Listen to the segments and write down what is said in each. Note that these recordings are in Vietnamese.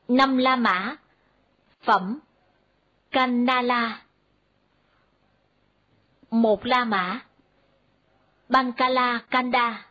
5 La Mã. Phẩm Kannala. 1 La Mã. Bankala Kanda.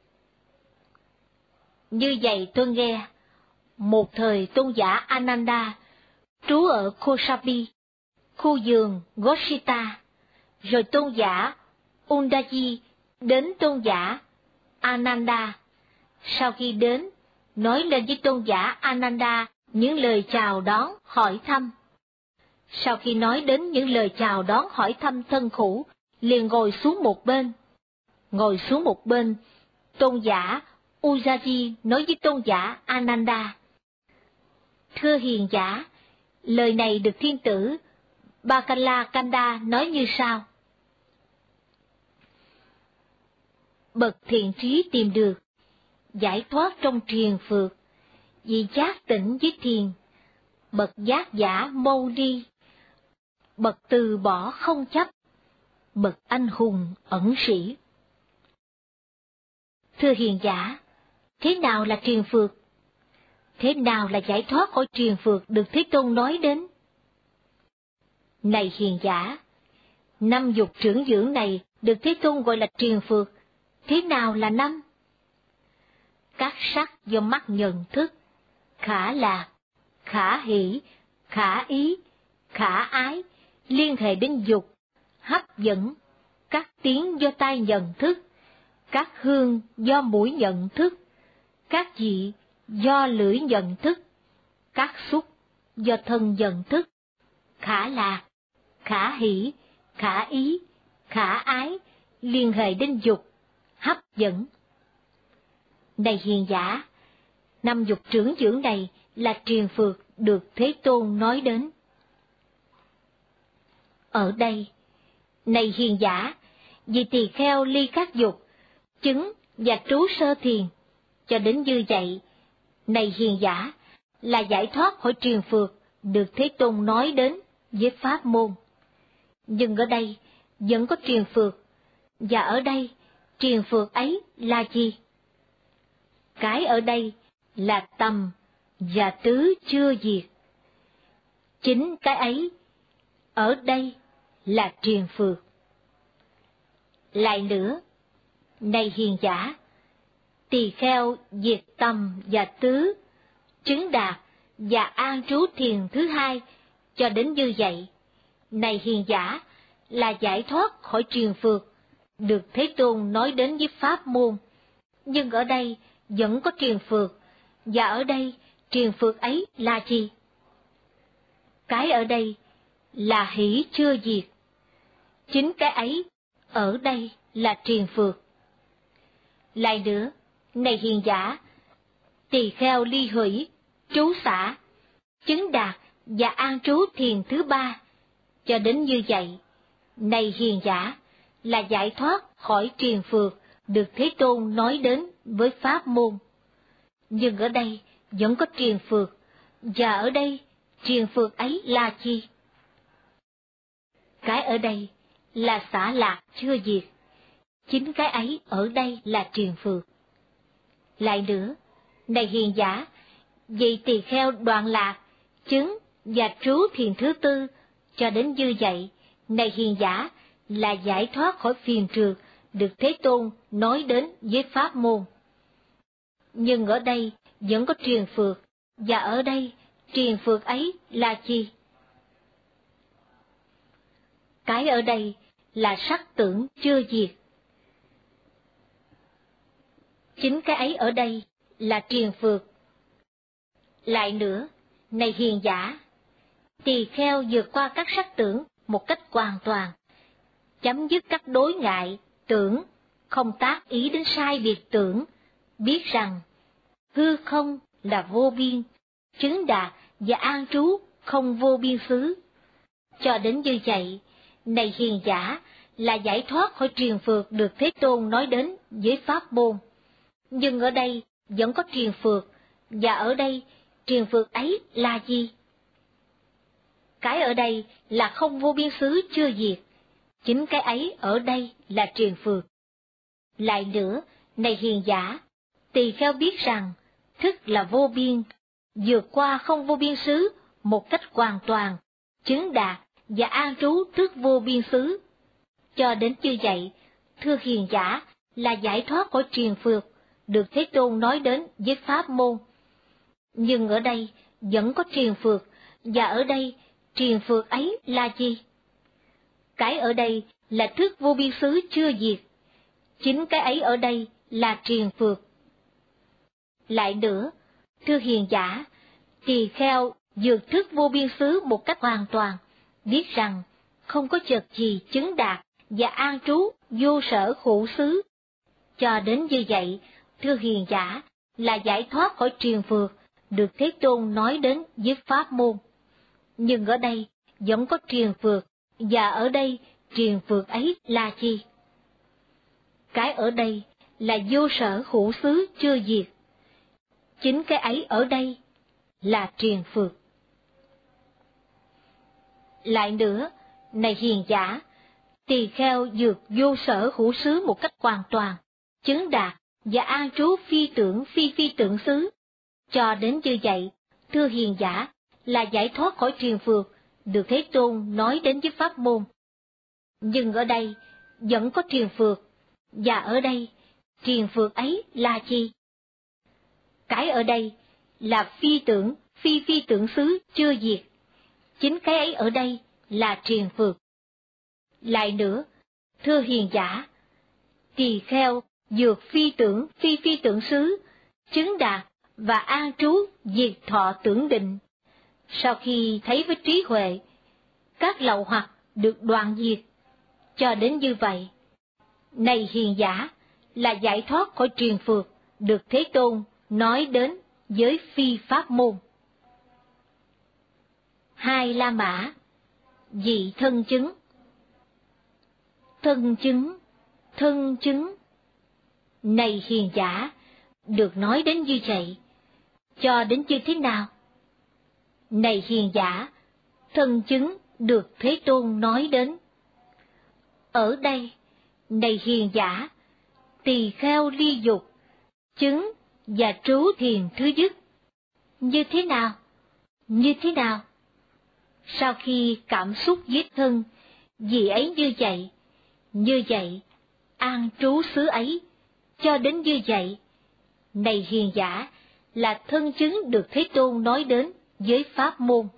Như vậy tôi nghe, một thời tôn giả Ananda trú ở Kosabi, khu vườn Goshita, rồi tôn giả Undaji đến tôn giả Ananda. Sau khi đến, nói lên với tôn giả Ananda những lời chào đón hỏi thăm. Sau khi nói đến những lời chào đón hỏi thăm thân khủ, liền ngồi xuống một bên. Ngồi xuống một bên, tôn giả Ujaji nói với tôn giả Ananda: Thưa hiền giả, lời này được thiên tử Bakala Kanda nói như sau: Bậc thiện trí tìm được, giải thoát trong triền phược, vì giác tỉnh với thiền, bậc giác giả mâu ni, bậc từ bỏ không chấp, bậc anh hùng ẩn sĩ. Thưa hiền giả, thế nào là triền phược? Thế nào là giải thoát khỏi triền phược được Thế Tôn nói đến? Này hiền giả, 5 dục trưởng dưỡng này được Thế Tôn gọi là triền phược. Thế nào là 5? Các sắc do mắt nhận thức, khả lạc, khả hỷ, khả ý, khả ái, liên hệ đến dục, hấp dẫn, các tiếng do tai nhận thức, các hương do mũi nhận thức, các vị do lưỡi nhận thức, các xúc do thân nhận thức, khả lạc, khả hỷ, khả ý, khả ái, liên hệ đến dục, hấp dẫn. Này hiền giả, 5 dục trưởng dưỡng này là triền phược được Thế Tôn nói đến. Ở đây, này hiền giả, vì tỳ kheo ly các dục, chứng và trú sơ thiền, cho đến như vậy, này hiền giả, là giải thoát khỏi triền phược được Thế Tôn nói đến với pháp môn. Nhưng ở đây vẫn có triền phược, và ở đây triền phược ấy là gì? Cái ở đây là tầm và tứ chưa diệt. Chính cái ấy ở đây là triền phược. Lại nữa, này hiền giả, tỳ kheo diệt tầm và tứ, chứng đạt và an trú thiền thứ hai, cho đến như vậy, này hiền giả, là giải thoát khỏi triền phược được Thế Tôn nói đến với pháp môn. Nhưng ở đây vẫn có triền phược, và ở đây triền phược ấy là gì? Cái ở đây là hỷ chưa diệt. Chính cái ấy ở đây là triền phược. Lại nữa, này hiền giả, tỳ kheo ly hỷ, trú xả, chứng đạt và an trú thiền thứ ba, cho đến như vậy, này hiền giả, là giải thoát khỏi triền phược được Thế Tôn nói đến với pháp môn. Nhưng ở đây vẫn có triền phược, và ở đây triền phược ấy là gì? Cái ở đây là xả lạc chưa diệt. Chính cái ấy ở đây là triền phược. Lại nữa, này hiền giả, vì tỳ kheo đoạn lạc, chứng và trú thiền thứ tư, cho đến như vậy, này hiền giả, là giải thoát khỏi phiền trược được Thế Tôn nói đến với pháp môn. Nhưng ở đây vẫn có triền phược, và ở đây triền phược ấy là gì? Cái ở đây là sắc tưởng chưa diệt. Chính cái ấy ở đây là triền phược. Lại nữa, này hiền giả, tỳ kheo vượt qua các sắc tưởng một cách hoàn toàn, chấm dứt các đối ngại, tưởng, không tác ý đến sai biệt tưởng, biết rằng hư không là vô biên, chứng đạt và an trú không vô biên xứ. Cho đến như vậy, này hiền giả, là giải thoát khỏi triền phược được Thế Tôn nói đến với pháp môn. Nhưng ở đây vẫn có triền phược, và ở đây triền phược ấy là gì? Cái ở đây là không vô biên xứ chưa diệt. Chính cái ấy ở đây là triền phược. Lại nữa, này hiền giả, tỳ kheo biết rằng thức là vô biên, vượt qua không vô biên xứ một cách hoàn toàn, chứng đạt và an trú trước vô biên xứ. Cho đến như vậy, thưa hiền giả, là giải thoát khỏi triền phược, được Thế Tôn nói đến với pháp môn. Nhưng ở đây vẫn có triền phược, và ở đây triền phược ấy là gì? Cái ở đây là thức vô biên xứ chưa diệt, chính cái ấy ở đây là triền phược. Lại nữa, thưa hiền giả, tỳ kheo vượt thức vô biên xứ một cách hoàn toàn, biết rằng không có vật gì chứng đạt và an trú vô sở khổ xứ. Cho đến như vậy, thưa hiền giả, là giải thoát khỏi triền phược, được Thế Tôn nói đến với pháp môn. Nhưng ở đây vẫn có triền phược, và ở đây triền phược ấy là gì? Cái ở đây là vô sở khổ xứ chưa diệt, chính cái ấy ở đây là triền phược. Lại nữa, này hiền giả, tỳ kheo vượt vô sở khổ xứ một cách hoàn toàn, chứng đạt và an trú phi tưởng phi tưởng xứ. Cho đến như vậy, thưa hiền giả, là giải thoát khỏi triền phược, được Thế Tôn nói đến với pháp môn. Nhưng ở đây vẫn có triền phược, và ở đây triền phược ấy là gì? Cái ở đây là phi tưởng xứ chưa diệt, chính cái ấy ở đây là triền phược. Lại nữa, thưa hiền giả, tỳ kheo vượt phi tưởng xứ, chứng đạt và an trú diệt thọ tưởng định. Sau khi thấy với trí huệ, các lậu hoặc được đoạn diệt. Cho đến như vậy, này hiền giả, là giải thoát khỏi triền phược, được Thế Tôn nói đến với phi pháp môn. Hai La Mã, dị thân chứng. Thân chứng. Này hiền giả, được nói đến như vậy, cho đến như thế nào? Này hiền giả, thân chứng được Thế Tôn nói đến. Ở đây, này hiền giả, tỳ kheo ly dục, chứng và trú thiền thứ nhất. Như thế nào? Như thế nào? Sau khi cảm xúc với thân, vì ấy như vậy, an trú xứ ấy, cho đến như vậy. Này hiền giả, là thân chứng được Thế Tôn nói đến với pháp môn.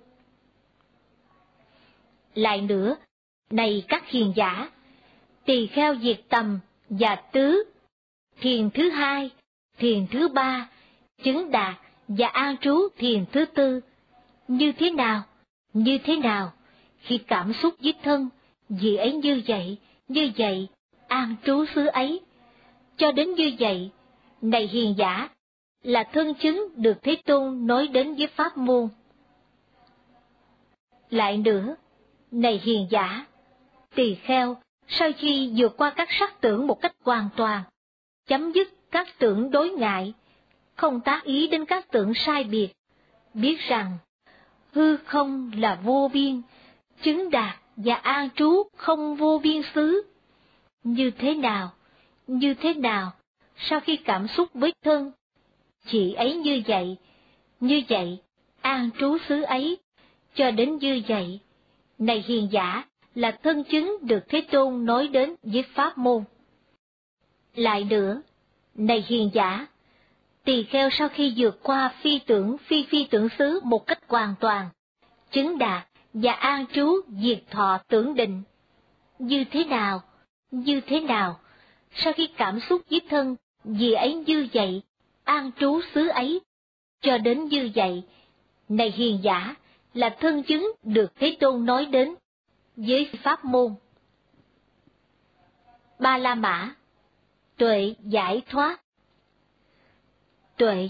Lại nữa, này các hiền giả, tỳ kheo diệt tầm và tứ, thiền thứ hai, thiền thứ ba, chứng đạt và an trú thiền thứ tư. Như thế nào? Như thế nào? Khi cảm xúc với thân, vì ấy như vậy, an trú xứ ấy. Cho đến như vậy, này hiền giả, là thân chứng được Thế Tôn nói đến với pháp môn. Lại nữa, này hiền giả, tỳ kheo sau khi vượt qua các sắc tưởng một cách hoàn toàn, chấm dứt các tưởng đối ngại, không tác ý đến các tưởng sai biệt, biết rằng hư không là vô biên, chứng đạt và an trú không vô biên xứ. Như thế nào? Như thế nào? Sau khi cảm xúc với thân, chỉ ấy như vậy, an trú xứ ấy, cho đến như vậy. Này hiền giả, là thân chứng được Thế Tôn nói đến với pháp môn. Lại nữa, này hiền giả, tỳ kheo sau khi vượt qua phi tưởng xứ một cách hoàn toàn, chứng đạt và an trú diệt thọ tưởng định. Như thế nào? Như thế nào? Sau khi cảm xúc với thân, vì ấy như vậy, an trú xứ ấy, cho đến như vậy. Này hiền giả, là thân chứng được Thế Tôn nói đến với pháp môn. Ba La Mã, tuệ giải thoát. Tuệ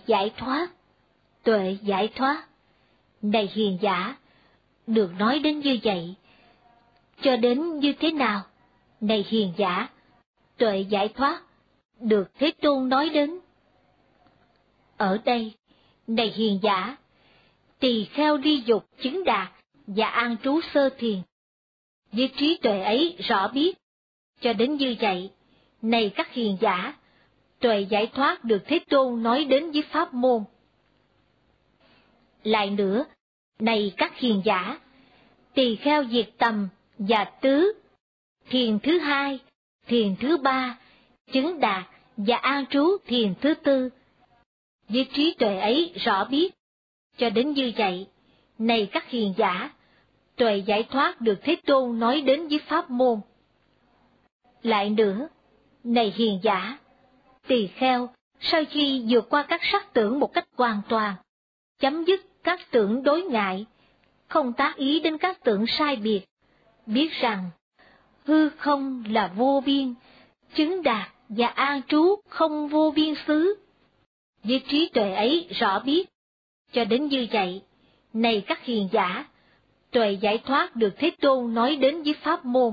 giải thoát. Này hiền giả, được nói đến như vậy. Cho đến như thế nào? Này hiền giả, tuệ giải thoát, được Thế Tôn nói đến. Ở đây, này hiền giả, tỳ kheo ly dục chứng đạt và an trú sơ thiền. Với trí tuệ ấy rõ biết, cho đến như vậy, này các hiền giả, tuệ giải thoát được Thế Tôn nói đến với pháp môn. Lại nữa, này các hiền giả, tỳ kheo diệt tầm và tứ, thiền thứ hai, thiền thứ ba, chứng đạt và an trú thiền thứ tư. Với trí tuệ ấy rõ biết, cho đến như vậy, này các hiền giả, tuệ giải thoát được Thế Tôn nói đến với pháp môn. Lại nữa, này hiền giả, tỳ kheo, sau khi vượt qua các sắc tưởng một cách hoàn toàn, chấm dứt các tưởng đối ngại, không tác ý đến các tưởng sai biệt, biết rằng hư không là vô biên, chứng đạt và an trú không vô biên xứ. Với trí tuệ ấy rõ biết, cho đến như vậy, này các hiền giả, tuệ giải thoát được Thế Tôn nói đến với pháp môn.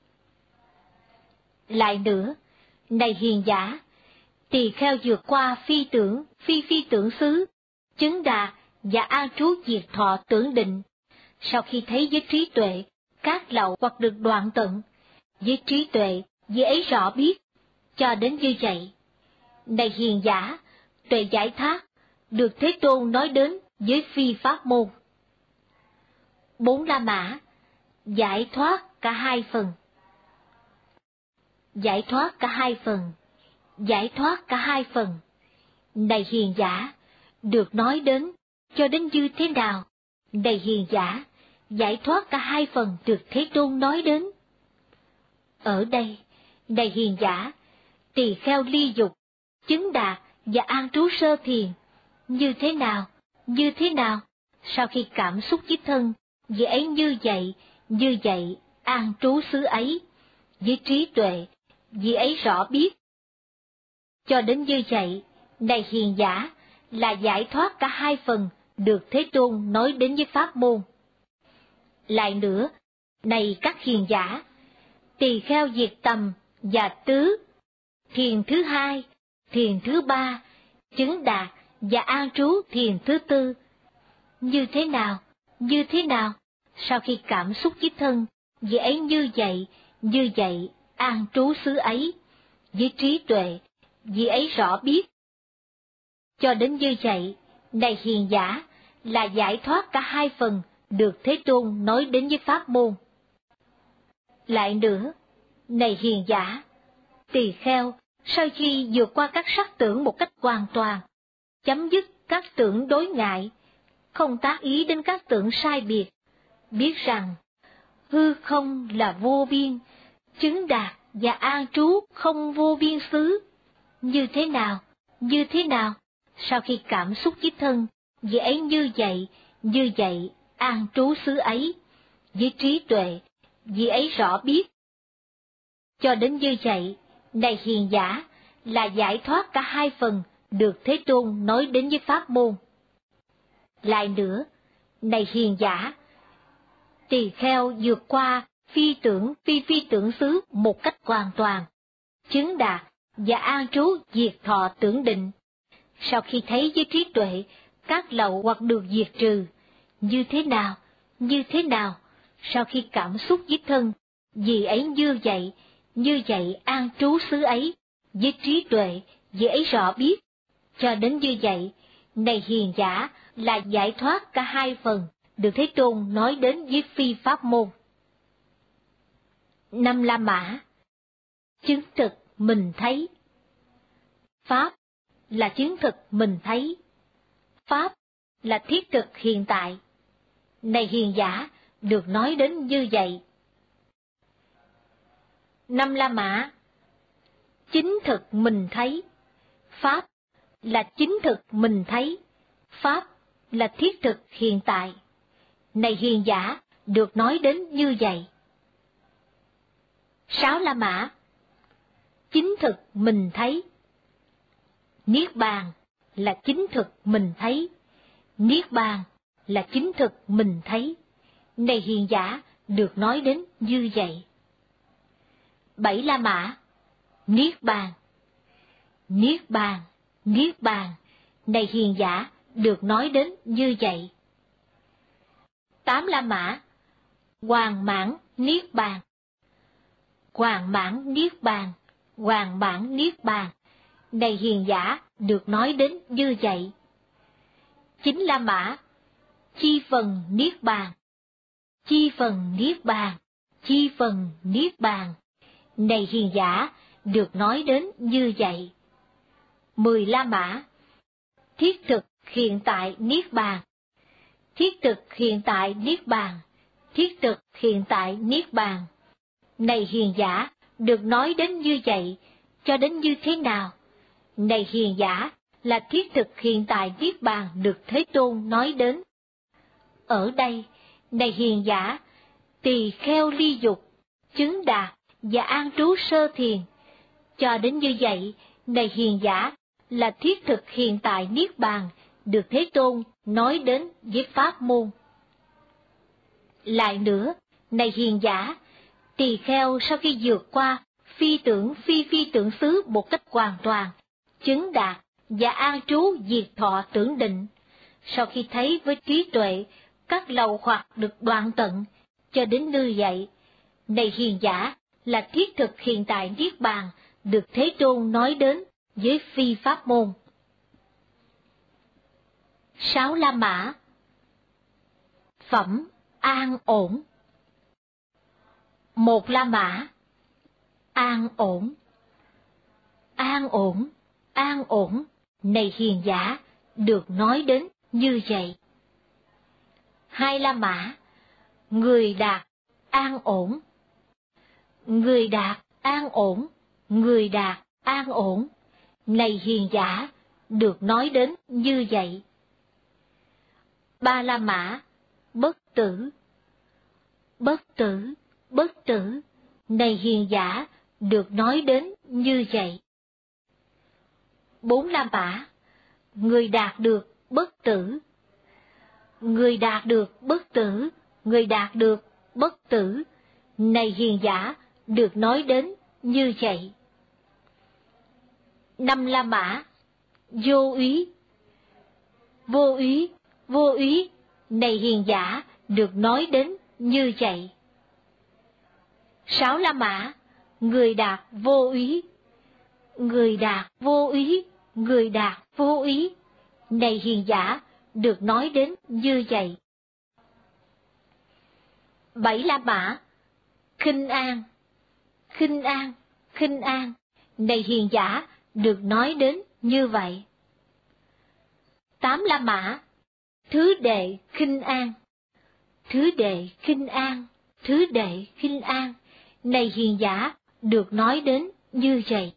Lại nữa, này hiền giả, tỳ kheo vượt qua phi tưởng xứ, chứng đạt và an trú diệt thọ tưởng định, sau khi thấy với trí tuệ các lậu hoặc được đoạn tận, với trí tuệ vì ấy rõ biết, cho đến như vậy, này hiền giả, tuệ giải thoát được Thế Tôn nói đến với phi pháp môn. 4 La Mã giải thoát cả hai phần. Giải thoát cả hai phần, giải thoát cả hai phần. Này hiền giả, được nói đến, cho đến như thế nào? Này hiền giả, giải thoát cả hai phần được Thế Tôn nói đến. Ở đây, này hiền giả, tỳ kheo ly dục, chứng đạt và an trú sơ thiền, như thế nào? Như thế nào? Sau khi cảm xúc với thân, vì ấy như vậy, an trú xứ ấy, với trí tuệ, vì ấy rõ biết. Cho đến như vậy, này hiền giả, là giải thoát cả hai phần được Thế Tôn nói đến với pháp môn. Lại nữa, này các hiền giả, tỳ kheo diệt tầm và tứ, thiền thứ hai, thiền thứ ba, chứng đạt và an trú thiền thứ tư. Như thế nào? Như thế nào? Sau khi cảm xúc với thân, vì ấy như vậy, an trú xứ ấy, với trí tuệ, vì ấy rõ biết. Cho đến như vậy, này hiền giả, là giải thoát cả hai phần được Thế Tôn nói đến với pháp môn. Lại nữa, này hiền giả, tỳ kheo, sau khi vượt qua các sắc tưởng một cách hoàn toàn, chấm dứt các tưởng đối ngại, không tác ý đến các tưởng sai biệt, biết rằng hư không là vô biên, chứng đạt và an trú không vô biên xứ. Như thế nào? Như thế nào? Sau khi cảm xúc với thân, vì ấy như vậy, an trú xứ ấy, với trí tuệ, vì ấy rõ biết. Cho đến như vậy, này hiền giả, là giải thoát cả hai phần được Thế Tôn nói đến với pháp môn. Lại nữa, này hiền giả, tỳ kheo vượt qua phi tưởng xứ một cách hoàn toàn, chứng đạt và an trú diệt thọ tưởng định, sau khi thấy với trí tuệ các lậu hoặc được diệt trừ. Như thế nào? Như thế nào? Sau khi cảm xúc với thân, vì ấy như vậy an trú xứ ấy, với trí tuệ, vì ấy rõ biết. Cho đến như vậy, này hiền giả, là giải thoát cả hai phần được Thế Tôn nói đến với phi pháp môn. 5 La Mã chứng thực mình thấy. Pháp là chứng thực mình thấy. Pháp là thiết thực hiện tại. Này hiền giả, được nói đến như vậy. 5 La Mã chính thực mình thấy. Pháp là chính thực mình thấy. Pháp là thiết thực hiện tại. Này hiền giả, được nói đến như vậy. 6 La Mã chính thực mình thấy. Niết bàn là chính thực mình thấy. Niết bàn là chính thực mình thấy. Này hiền giả, được nói đến như vậy. 7 La Mã niết bàn. Niết bàn, niết bàn, này hiền giả, được nói đến như vậy. 8 La Mã hoàn mãn niết bàn. Hoàn mãn niết bàn, hoàn mãn niết bàn, này hiền giả, được nói đến như vậy. 9 La Mã chi phần niết bàn, chi phần niết bàn, chi phần niết bàn. Này hiền giả, được nói đến như vậy. 10 La Mã. Thiết thực hiện tại niết bàn, thiết thực hiện tại niết bàn, thiết thực hiện tại niết bàn. Này hiền giả, được nói đến như vậy, cho đến như thế nào? Này hiền giả, là thiết thực hiện tại niết bàn được Thế Tôn nói đến. Ở đây, này hiền giả, tỳ kheo ly dục, chứng đạt và an trú sơ thiền. Cho đến như vậy, này hiền giả, là thiết thực hiện tại niết bàn được Thế Tôn nói đến với pháp môn. Lại nữa, này hiền giả, tỳ kheo sau khi vượt qua phi tưởng xứ một cách hoàn toàn, chứng đạt và an trú diệt thọ tưởng định, sau khi thấy với trí tuệ các lậu hoặc được đoạn tận, cho đến như vậy, này hiền giả, là thiết thực hiện tại niết bàn được Thế Tôn nói đến với phi pháp môn. 6 La Mã. Phẩm an ổn. 1 La Mã. An ổn. An ổn, an ổn, này hiền giả, được nói đến như vậy. 2 La Mã. Người đạt, an ổn. Người đạt, an ổn, người đạt, an ổn, này hiền giả, được nói đến như vậy. 3 La Mã. Bất tử. Bất tử, bất tử, này hiền giả, được nói đến như vậy. 4 La Mã. Người đạt được bất tử. Người đạt được bất tử, người đạt được bất tử, này hiền giả, được nói đến như vậy. 5 La Mã. Vô úy. Vô úy, vô úy, này hiền giả, được nói đến như vậy. 6 La Mã. Người đạt vô úy. Người đạt vô úy, người đạt vô úy, này hiền giả, được nói đến như vậy. 7 La Mã. Khinh an. Khinh an, khinh an, này hiền giả, được nói đến như vậy. 8 La Mã. Thứ đệ khinh an. Thứ đệ khinh an, thứ đệ khinh an, này hiền giả, được nói đến như vậy.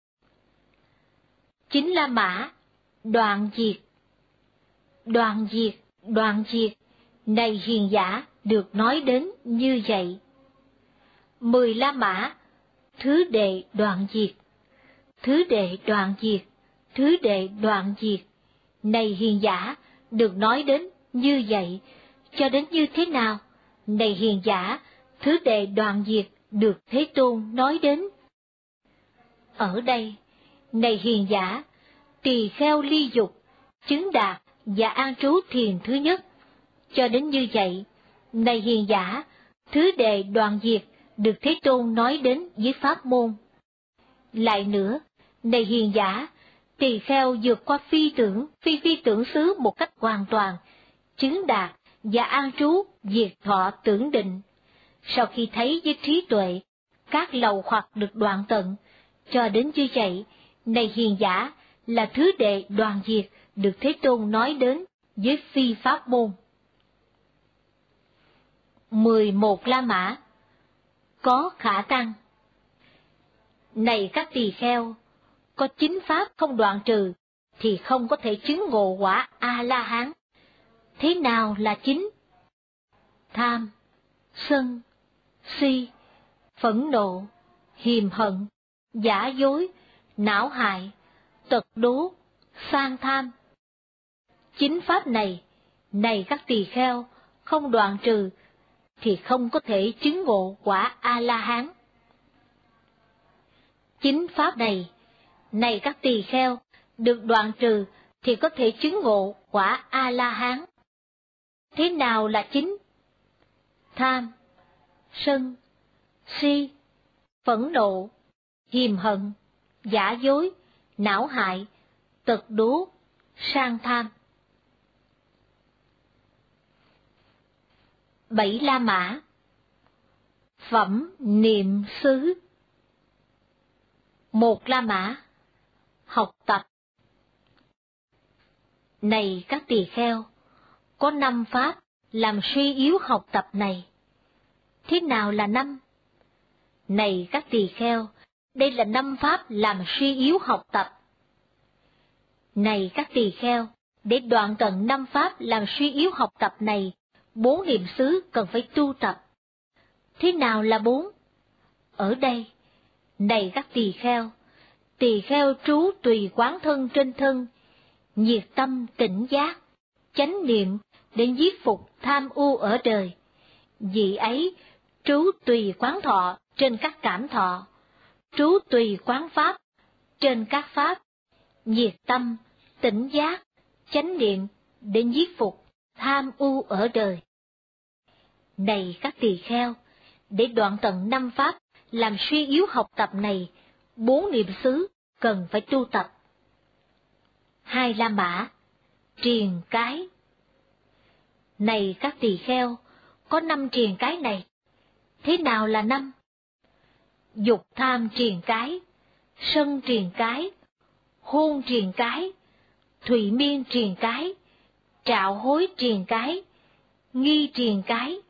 9 La Mã. Đoạn diệt. Đoạn diệt, đoạn diệt, này hiền giả, được nói đến như vậy. 10 La Mã. Thứ đệ đoạn diệt. Thứ đệ đoạn diệt, thứ đệ đoạn diệt, này hiền giả, được nói đến như vậy, cho đến như thế nào? Này hiền giả, thứ đệ đoạn diệt được Thế Tôn nói đến. Ở đây, này hiền giả, tỳ kheo ly dục, chứng đạt và an trú thiền thứ nhất, cho đến như vậy, này hiền giả, thứ đệ đoạn diệt được Thế Tôn nói đến với pháp môn. Lại nữa, này hiền giả, tỳ kheo vượt qua phi tưởng xứ một cách hoàn toàn, chứng đạt và an trú diệt thọ tưởng định, sau khi thấy với trí tuệ các lậu hoặc được đoạn tận, cho đến như vậy, này hiền giả, là thứ đệ đoạn diệt được Thế Tôn nói đến với phi pháp môn. 11 La Mã. Có khả năng. Này các tỳ kheo, có 9 pháp không đoạn trừ, thì không có thể chứng ngộ quả A-la-hán. Thế nào là 9? Tham, sân, si, phẫn nộ, hiềm hận, giả dối, não hại, tật đố, sang tham. 9 pháp này, này các tỳ kheo, không đoạn trừ, thì không có thể chứng ngộ quả A-la-hán. 9 pháp này, này các tỳ kheo, được đoạn trừ thì có thể chứng ngộ quả A-la-hán. Thế nào là 9? Tham, sân, si, phẫn nộ, hiềm hận, giả dối, não hại, tật đố, sang tham. 7 La Mã. Phẩm niệm xứ. 1 La Mã. Học tập. Này các tỳ kheo, có 5 pháp làm suy yếu học tập này. Thế nào là 5? Này các tỳ kheo, đây là 5 pháp làm suy yếu học tập. Này các tỳ kheo, để đoạn tận 5 pháp làm suy yếu học tập này, 4 niệm xứ cần phải tu tập. Thế nào là 4? Ở đây, này các tỳ kheo trú tùy quán thân trên thân, nhiệt tâm tỉnh giác, chánh niệm để giết phục tham ưu ở đời. Vị ấy trú tùy quán thọ trên các cảm thọ, trú tùy quán pháp trên các pháp, nhiệt tâm tỉnh giác, chánh niệm để giết phục tham ưu ở đời. Này các tỳ kheo, để đoạn tận 5 pháp làm suy yếu học tập này, 4 niệm xứ cần phải tu tập. 2 La Mã. Triền cái. Này các tỳ kheo, có 5 triền cái này. Thế nào là 5? Dục tham triền cái, sân triền cái, hôn triền cái, thụy miên triền cái, trạo hối triền cái, nghi triền cái.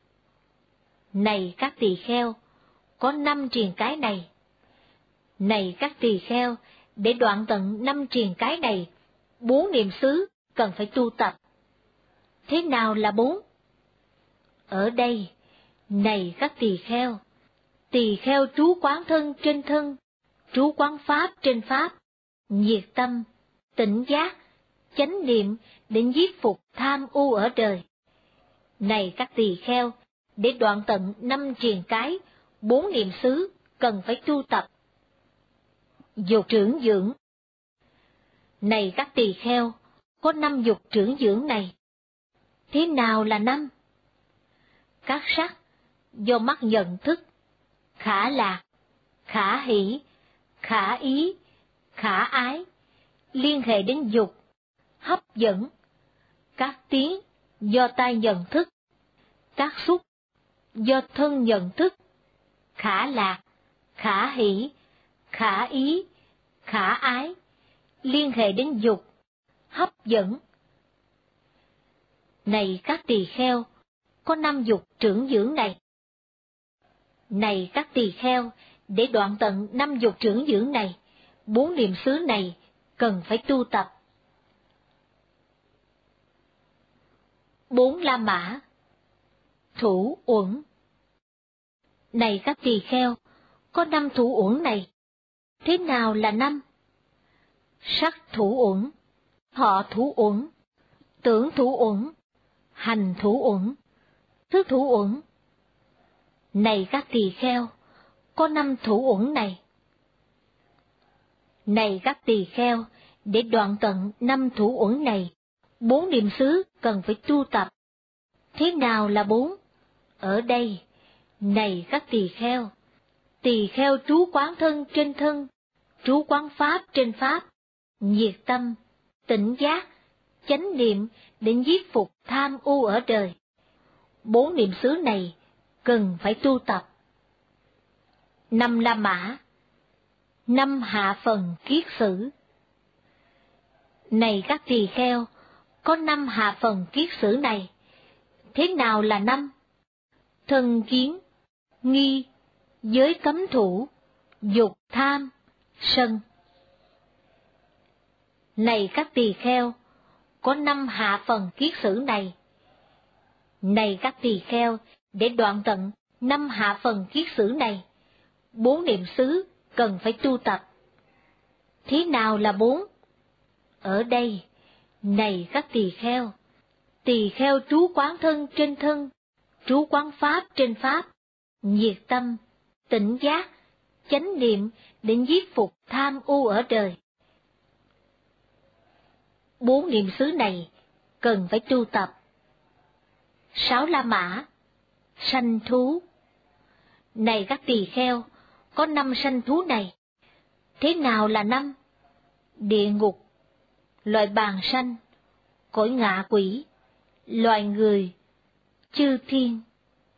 Này các tỳ kheo, có 5 triền cái này. Này các tỳ kheo, để đoạn tận 5 triền cái này, 4 niệm xứ cần phải tu tập. Thế nào là 4? Ở đây, này các tỳ kheo trú quán thân trên thân, trú quán pháp trên pháp, nhiệt tâm, tỉnh giác, chánh niệm để giết phục tham ưu ở đời. Này các tỳ kheo, để đoạn tận 5 triền cái, 4 niệm xứ cần phải tu tập. Dục trưởng dưỡng. Này các tỳ kheo, có 5 dục trưởng dưỡng này. Thế nào là 5? Các sắc do mắt nhận thức, khả lạc, khả hỷ, khả ý, khả ái, liên hệ đến dục, hấp dẫn. Các tiếng do tai nhận thức, các xúc do thân nhận thức, khả lạc, khả hỷ, khả ý, khả ái, liên hệ đến dục, hấp dẫn. Này các tỳ kheo, có 5 dục trưởng dưỡng này. Này các tỳ kheo, để đoạn tận 5 dục trưởng dưỡng này, 4 niệm xứ này cần phải tu tập. 4 La Mã. Thủ uẩn. Này các tỳ kheo, có 5 thủ uẩn này. Thế nào là 5? Sắc thủ uẩn, thọ thủ uẩn, tưởng thủ uẩn, hành thủ uẩn, thức thủ uẩn. Này các tỳ kheo, có 5 thủ uẩn này. Này các tỳ kheo, để đoạn tận 5 thủ uẩn này, 4 niệm xứ cần phải tu tập. Thế nào là 4? Ở đây, này các tỳ kheo trú quán thân trên thân, trú quán pháp trên pháp, nhiệt tâm, tỉnh giác, chánh niệm để giết phục tham ưu ở đời. 4 niệm xứ này cần phải tu tập. 5 La Mã. 5 hạ phần kiết sử. Này các tỳ kheo, có 5 hạ phần kiết sử này. Thế nào là 5? Thân kiến, nghi, giới cấm thủ, dục tham, sân. Này các tỳ kheo, có 5 hạ phần kiết sử này. Này các tỳ kheo, để đoạn tận 5 hạ phần kiết sử này, 4 niệm xứ cần phải tu tập. Thế nào là 4? Ở đây, này các tỳ kheo trú quán thân trên thân, trú quán pháp trên pháp, nhiệt tâm, tỉnh giác, chánh niệm để giết phục tham ưu ở đời. 4 niệm xứ này cần phải tu tập. 6 La Mã. Sanh thú. Này các tỳ kheo, có 5 sanh thú này. Thế nào là 5? Địa ngục, loài bàng sanh, cõi ngạ quỷ, loài người, chư thiên,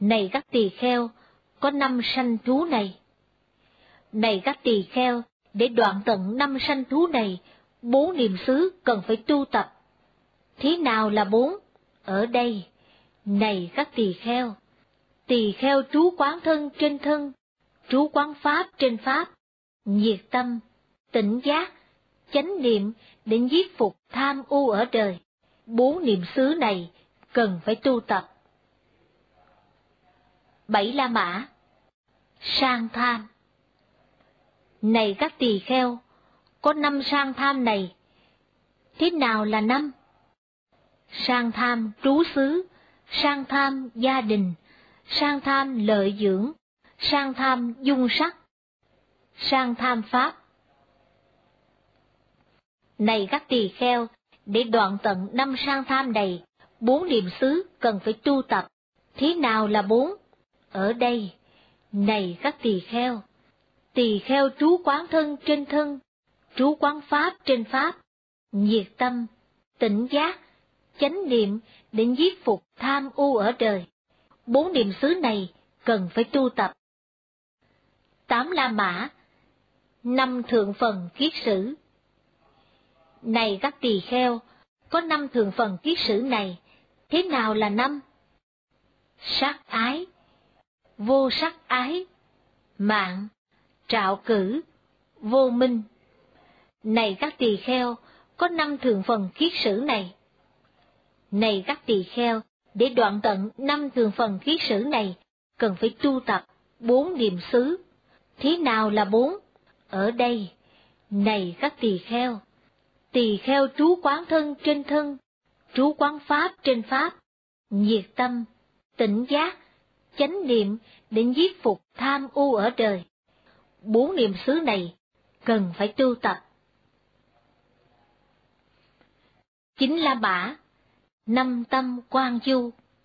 Này các tỳ kheo, có 5 sanh thú này. Này các tỳ kheo, để đoạn tận 5 sanh thú này, 4 niệm xứ cần phải tu tập. Thế nào là 4? Ở đây, này các tỳ kheo trú quán thân trên thân, trú quán pháp trên pháp, nhiệt tâm, tỉnh giác, chánh niệm, định giết phục tham u ở đời. 4 niệm xứ này cần phải tu tập. 7 La Mã. Sang tham. Này các tỳ kheo, có 5 sang tham này. Thế nào là 5? Sang tham trú xứ, sang tham gia đình, sang tham lợi dưỡng, sang tham dung sắc, sang tham pháp. Này các tỳ kheo, để đoạn tận 5 sang tham này, 4 niệm xứ cần phải tu tập. Thế nào là 4? Ở đây, này các tỳ kheo trú quán thân trên thân, trú quán pháp trên pháp, nhiệt tâm, tỉnh giác, chánh niệm, định giết phục tham u ở đời. 4 niệm xứ này cần phải tu tập. 8 La Mã. 5 thượng phần kiết sử. Này các tỳ kheo, có 5 thượng phần kiết sử này. Thế nào là 5? Sát ái, vô sắc ái, mạng, trạo cử, vô minh. Này các tỳ kheo, có 5 thượng phần kiết sử này. Này các tỳ kheo, để đoạn tận 5 thượng phần kiết sử này, cần phải tu tập 4 niệm xứ. Thế nào là 4? Ở đây, này các tỳ kheo trú quán thân trên thân, trú quán pháp trên pháp, nhiệt tâm, tỉnh giác, chánh niệm, định giết phục tham u ở đời. 4 niệm xứ này cần phải tu tập. 9 La Mã. 5 tâm quang du.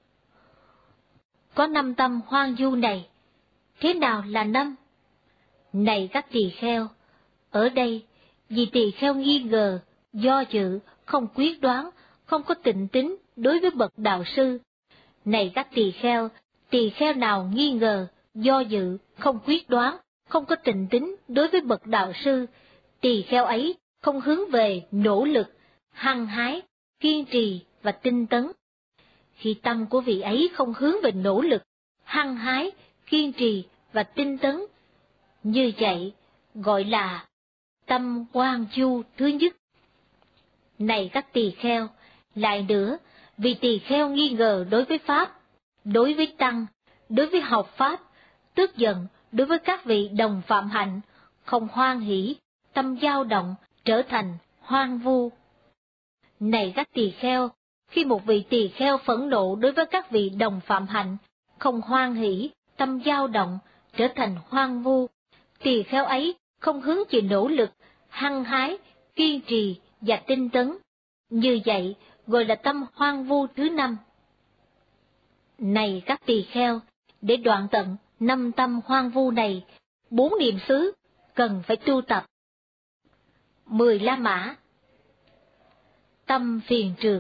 Có 5 tâm hoang du này. Thế nào là 5? Này các tỳ kheo, ở đây, vì tỳ kheo nghi ngờ, do dự, không quyết đoán, không có tịnh tín đối với bậc đạo sư. Này các tỳ kheo nào nghi ngờ, do dự, không quyết đoán, không có tịnh tín đối với bậc đạo sư, tỳ kheo ấy không hướng về nỗ lực, hăng hái, kiên trì và tinh tấn. Khi tâm của vị ấy không hướng về nỗ lực, hăng hái, kiên trì và tinh tấn, như vậy gọi là tâm quang du thứ nhất. Này các tỳ kheo, lại nữa, vì tỳ kheo nghi ngờ đối với pháp, đối với tăng, đối với học pháp, tức giận đối với các vị đồng phạm hạnh, không hoan hỷ, tâm dao động, trở thành hoang vu. Này các tỳ kheo, khi một vị tỳ kheo phẫn nộ đối với các vị đồng phạm hạnh, không hoan hỷ, tâm dao động, trở thành hoang vu, tỳ kheo ấy không hướng về nỗ lực, hăng hái, kiên trì và tinh tấn. Như vậy gọi là tâm hoang vu thứ 5. Này các tỳ kheo, để đoạn tận 5 tâm hoang vu này, 4 niệm xứ cần phải tu tập. 10 La Mã. Tâm phiền trượt.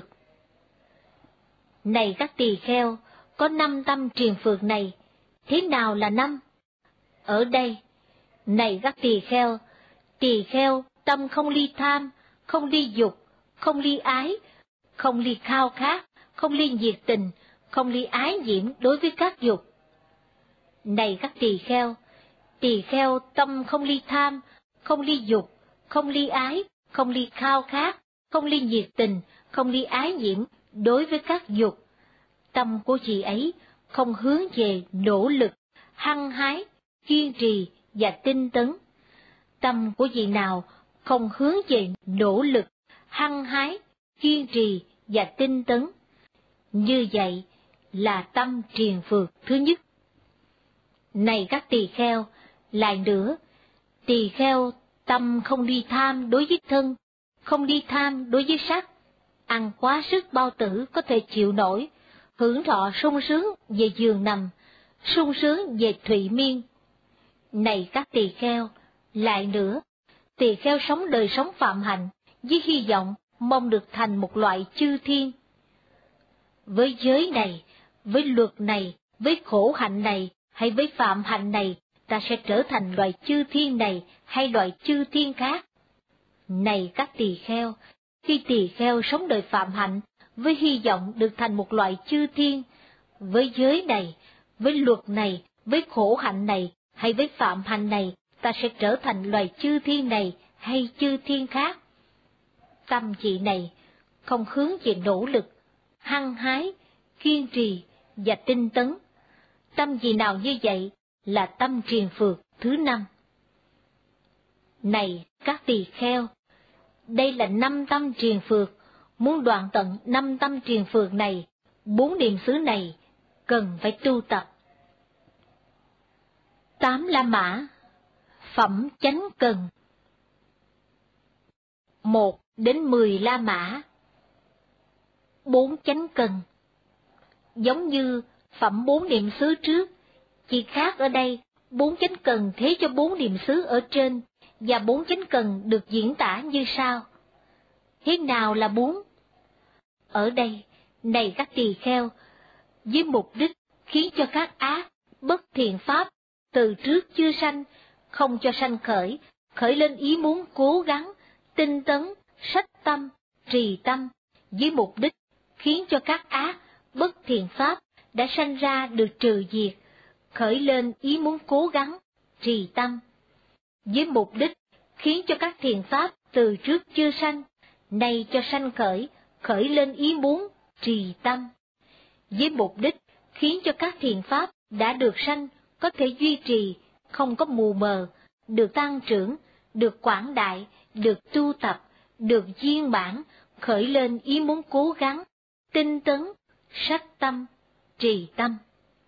Này các tỳ kheo, có 5 tâm triền phượt này. Thế nào là 5? Ở đây, này các tỳ kheo tâm không ly tham, không ly dục, không ly ái, không ly khao khát, không ly nhiệt tình, không ly ái nhiễm đối với các dục. Này các tỳ kheo tâm không ly tham, không ly dục, không ly ái, không ly khao khát, không ly nhiệt tình, không ly ái nhiễm đối với các dục. Tâm của chị ấy không hướng về nỗ lực, hăng hái, kiên trì và tinh tấn. Tâm của vị nào không hướng về nỗ lực, hăng hái, kiên trì và tinh tấn. Như vậy là tâm triền phượt thứ nhất. Này các tỳ kheo, lại nữa, tỳ kheo tâm không ly tham đối với thân, không ly tham đối với sắc, ăn quá sức bao tử có thể chịu nổi, hưởng thọ sung sướng về giường nằm, sung sướng về thụy miên. Này các tỳ kheo, lại nữa, tỳ kheo sống đời sống phạm hạnh với hy vọng mong được thành một loại chư thiên. Với giới này, với luật này, với khổ hạnh này hay với phạm hạnh này, ta sẽ trở thành loài chư thiên này hay loài chư thiên khác. Này các tỳ kheo, khi tỳ kheo sống đời phạm hạnh, với hy vọng được thành một loại chư thiên, với giới này, với luật này, với khổ hạnh này, hay với phạm hạnh này, ta sẽ trở thành loài chư thiên này hay chư thiên khác. Tâm vị này không hướng về nỗ lực, hăng hái, kiên trì và tinh tấn. Tâm vị nào như vậy là tâm triền phược thứ 5. Này các tỳ kheo, đây là 5 tâm triền phược, muốn đoạn tận 5 tâm triền phược này, 4 niệm xứ này cần phải tu tập. 8 La Mã, phẩm chánh cần. 1 đến 10 La Mã. 4 chánh cần. Giống như phẩm 4 niệm xứ trước, chỉ khác ở đây 4 chánh cần thế cho 4 niệm xứ ở trên, và 4 chánh cần được diễn tả như sau. Thế nào là 4? Ở đây, này các tỳ kheo, với mục đích khiến cho các ác, bất thiện pháp, từ trước chưa sanh, không cho sanh khởi lên ý muốn cố gắng, tinh tấn, sách tâm, trì tâm, với mục đích khiến cho các ác, bất thiện pháp đã sanh ra được trừ diệt, khởi lên ý muốn cố gắng, trì tâm, với mục đích khiến cho các thiện pháp từ trước chưa sanh, nay cho sanh khởi lên ý muốn, trì tâm, với mục đích khiến cho các thiện pháp đã được sanh có thể duy trì, không có mù mờ, được tăng trưởng, được quảng đại, được tu tập, được viên mãn, khởi lên ý muốn cố gắng, tinh tấn, sách tâm, trì tâm.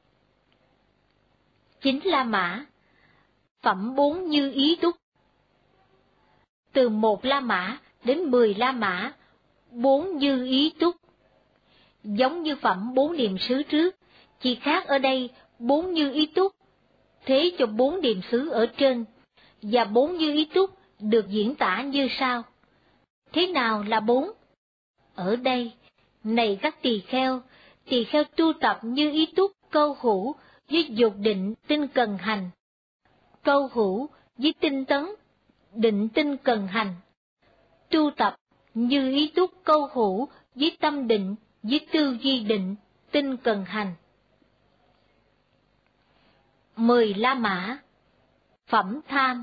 9 La Mã, phẩm 4 như ý túc. Từ 1 La Mã đến 10 La Mã, 4 như ý túc. Giống như phẩm 4 niệm xứ trước, chỉ khác ở đây 4 như ý túc thế cho 4 niệm xứ ở trên, và 4 như ý túc được diễn tả như sau. Thế nào là 4? Ở đây, này các tỳ kheo tu tập như ý túc câu hữu với dục định tinh cần hành, câu hữu với tinh tấn, định tinh cần hành, tu tập như ý túc câu hữu với tâm định, với tư duy định, tinh cần hành. 10 La Mã, phẩm tham.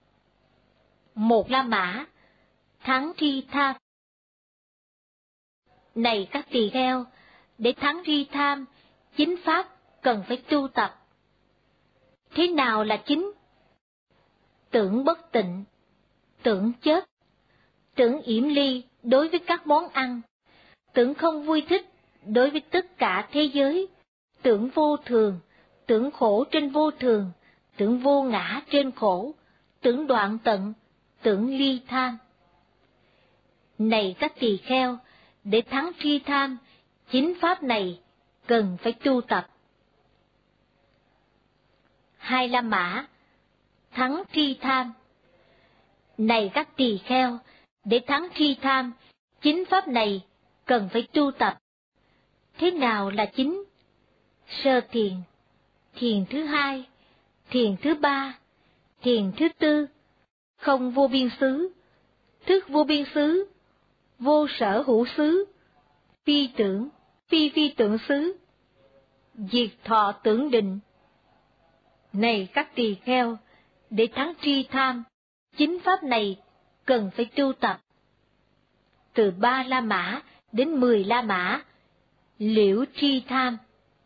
1 La Mã, thắng tri tham. Này các tỳ kheo, để thắng tri tham, chính pháp cần phải tu tập. Thế nào là chính? Tưởng bất tịnh, tưởng chết, tưởng yểm ly đối với các món ăn, tưởng không vui thích đối với tất cả thế giới, tưởng vô thường, tưởng khổ trên vô thường, tưởng vô ngã trên khổ, tưởng đoạn tận, tưởng ly tham. Này các tỳ kheo, để thắng tri tham, chính pháp này cần phải tu tập. 2 La Mã, thắng tri tham. Này các tỳ kheo, để thắng tri tham, chính pháp này cần phải tu tập. Thế nào là chính? Sơ thiền, thiền thứ 2, thiền thứ 3, thiền thứ 4, không vô biên xứ, thức vô biên xứ, vô sở hữu xứ, phi tưởng, phi tưởng xứ, diệt thọ tưởng định. Này các tỳ kheo, để thắng tri tham, chính pháp này cần phải tu tập. Từ 3 La Mã đến 10 La Mã, liễu tri tham.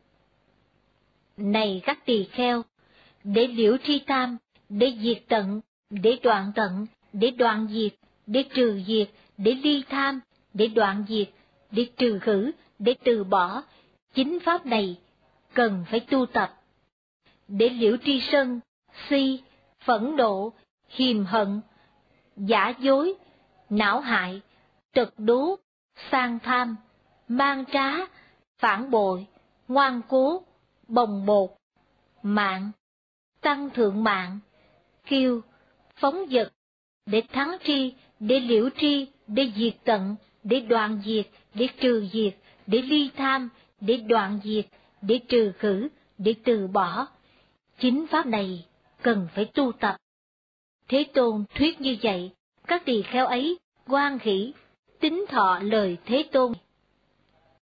Này các tỳ kheo, để liễu tri tham, để diệt tận, để đoạn tận, để đoạn diệt, để trừ diệt, để ly tham, để đoạn diệt, để trừ khử, để từ bỏ, chính pháp này cần phải tu tập. Để liễu tri sân, si, phẫn nộ, hiềm hận, giả dối, não hại, tật đố, sang tham, mang trá, phản bội, ngoan cố, bồng bột, mạng, tăng thượng mạng, kiêu, phóng dật, để thắng tri, để liễu tri, để diệt tận, để đoạn diệt, để trừ diệt, để ly tham, để đoạn diệt, để trừ khử, để từ bỏ. Chính pháp này cần phải tu tập. Thế Tôn thuyết như vậy, các tỳ kheo ấy hoan hỷ, tín thọ lời Thế Tôn.